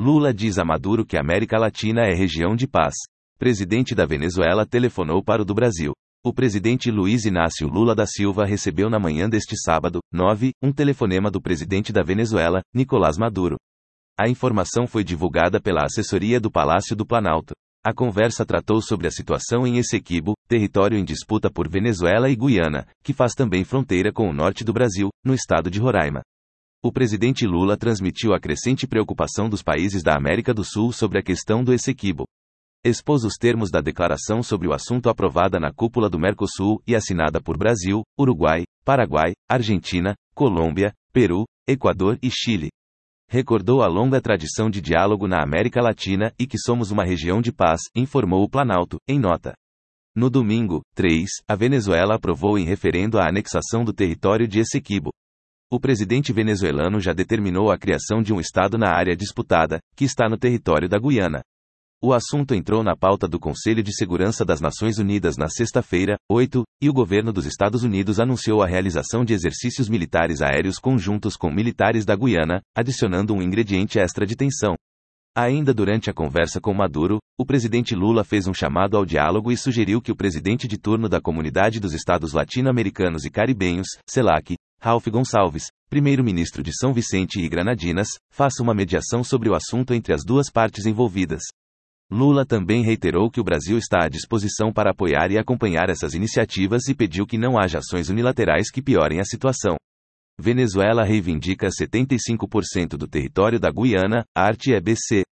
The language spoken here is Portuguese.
Lula diz a Maduro que a América Latina é região de paz. Presidente da Venezuela telefonou para o do Brasil. O presidente Luiz Inácio Lula da Silva recebeu na manhã deste sábado, 9, um telefonema do presidente da Venezuela, Nicolás Maduro. A informação foi divulgada pela assessoria do Palácio do Planalto. A conversa tratou sobre a situação em Essequibo, território em disputa por Venezuela e Guiana, que faz também fronteira com o norte do Brasil, no estado de Roraima. O presidente Lula transmitiu a crescente preocupação dos países da América do Sul sobre a questão do Essequibo. Expôs os termos da declaração sobre o assunto aprovada na cúpula do Mercosul e assinada por Brasil, Uruguai, Paraguai, Argentina, Colômbia, Peru, Equador e Chile. Recordou a longa tradição de diálogo na América Latina e que somos uma região de paz, informou o Planalto, em nota. No domingo, 3, a Venezuela aprovou em referendo a anexação do território de Essequibo. O presidente venezuelano já determinou a criação de um estado na área disputada, que está no território da Guiana. O assunto entrou na pauta do Conselho de Segurança das Nações Unidas na sexta-feira, 8, e o governo dos Estados Unidos anunciou a realização de exercícios militares aéreos conjuntos com militares da Guiana, adicionando um ingrediente extra de tensão. Ainda durante a conversa com Maduro, o presidente Lula fez um chamado ao diálogo e sugeriu que o presidente de turno da Comunidade dos Estados Latino-Americanos e Caribenhos, CELAC, Ralph Gonçalves, primeiro-ministro de São Vicente e Granadinas, faça uma mediação sobre o assunto entre as duas partes envolvidas. Lula também reiterou que o Brasil está à disposição para apoiar e acompanhar essas iniciativas e pediu que não haja ações unilaterais que piorem a situação. Venezuela reivindica 75% do território da Guiana, arte EBC.